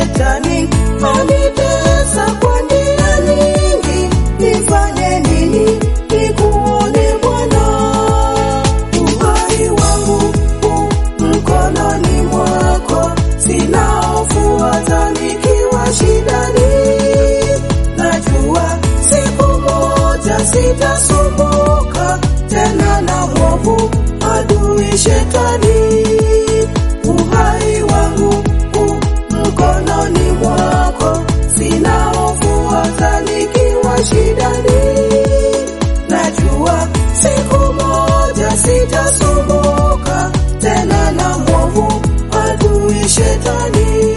Shetani anitesa kwa njia nyingi, nifanye nini nikuone Bwana? Uhai wangu mkononi mwako, sina hofu hata nikiwa shidani. Najua siku moja sitasumbuka tena na mwovu adui Shetani. Uhai wangu mkononi mwako, sina hofu hata nikiwa shidani. Najua siku moja sitasumbuka tena na mwovu adui Shetani.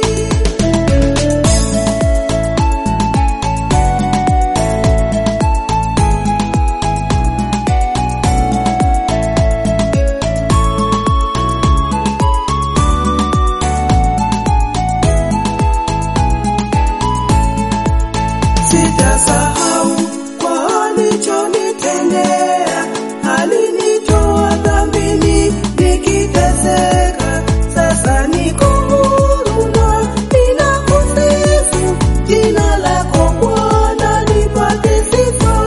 Sitasahau kwa alichonitendea, alinitoa dhambini nikiteseka. Sasa niko huru na ninakusifu, jina lako Bwana lipate sifa.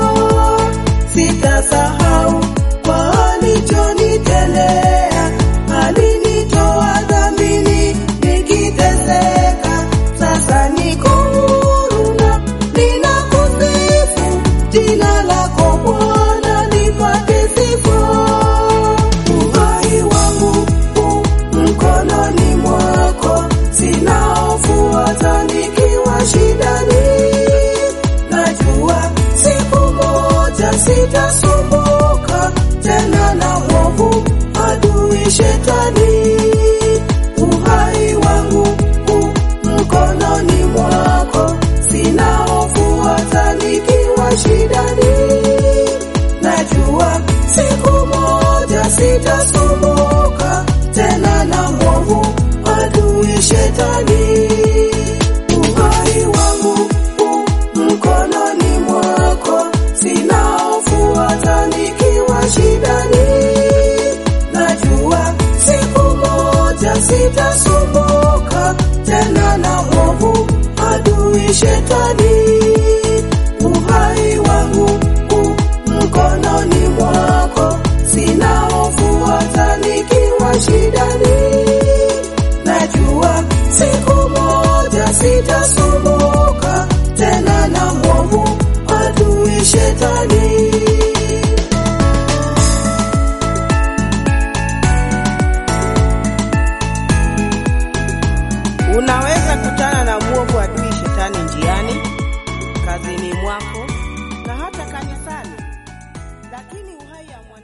Sitasahau kwa alichonitendea, alinitoa dhambini nikiteseka. Sasa niko huru na ninakusifu, jina lako Bwana lipate sifa. Uhai wangu mkononi mwako, sina hofu hata nikiwa shidani. Najua siku moja sitasumbuka tena na mwovu adui Shetani. Uhai wangu mkononi mwako, sina hofu hata nikiwa shidani. Najua siku moja sitasumbuka tena na mwovu adui Shetani. Uhai wangu mkononi mwako, sina hofu hata nikiwa shidani. Najua siku moja sitasumbuka tena na mwovu adui Shetani. Uhai wangu mkononi mwako, sina hofu hata nikiwa shidani. Najua siku moja sitasumbuka tena na mwovu adui Shetani. Unaweza kutana na mwovu adui Shetani njiani, kazini mwako na hata kanisani, lakini uhai ya